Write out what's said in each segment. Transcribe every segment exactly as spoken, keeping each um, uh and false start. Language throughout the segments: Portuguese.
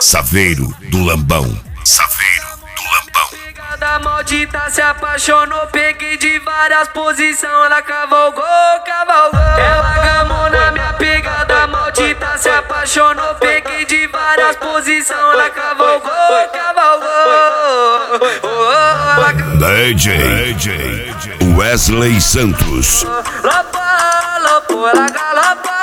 Saveiro do Lambão. Saveiro do Lambão. Da maldita se apaixonou, peguei de várias posições, ela cavalgou, cavalgou. Ela gamou na minha pegada, maldita se apaixonou, peguei de várias posições, ela cavalgou, cavalgou. D J, D J Wesley Santos. Lopa, lopo, ela galopa.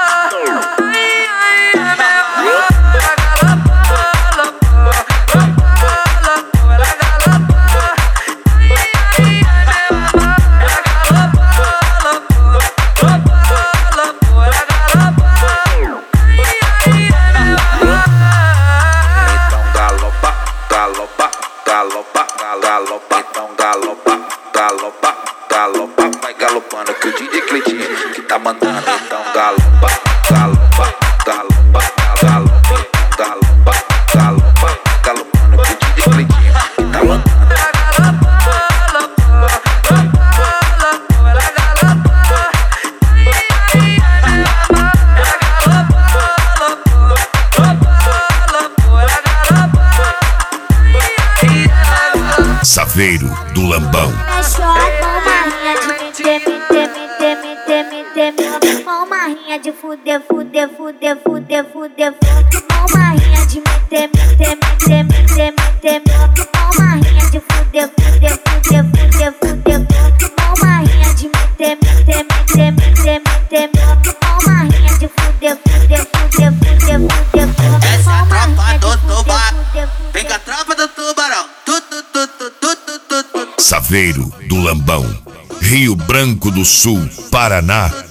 Galopa, galopa, então galopa, galopa, galopa, vai galopando que o D J Cleitinho que tá mandando, então galopa, galopa, galopa, galopa, galopa, galopa, galopando que o D J Cleitinho que tá mandando. Saveiro do Lambão. É só uma rinha de meter, meter, meter, meter, meter, meter. Uma rinha de fuder, fuder, fuder, fuder, fuder. Uma rinha de meter, meter, meter, meter, meter. Uma rinha de fuder, fuder, fuder, fuder, fuder. Uma rinha de meter, meter, meter, meter, meter. Uma rinha de fuder, fuder, fuder, fuder, fuder. Essa é a tropa do tubarão. Vem com a tropa do tubarão. Tu, tu, tu, tu, tu, tu, tu, tu. Saveiro do Lambão. Rio Branco do Sul, Paraná,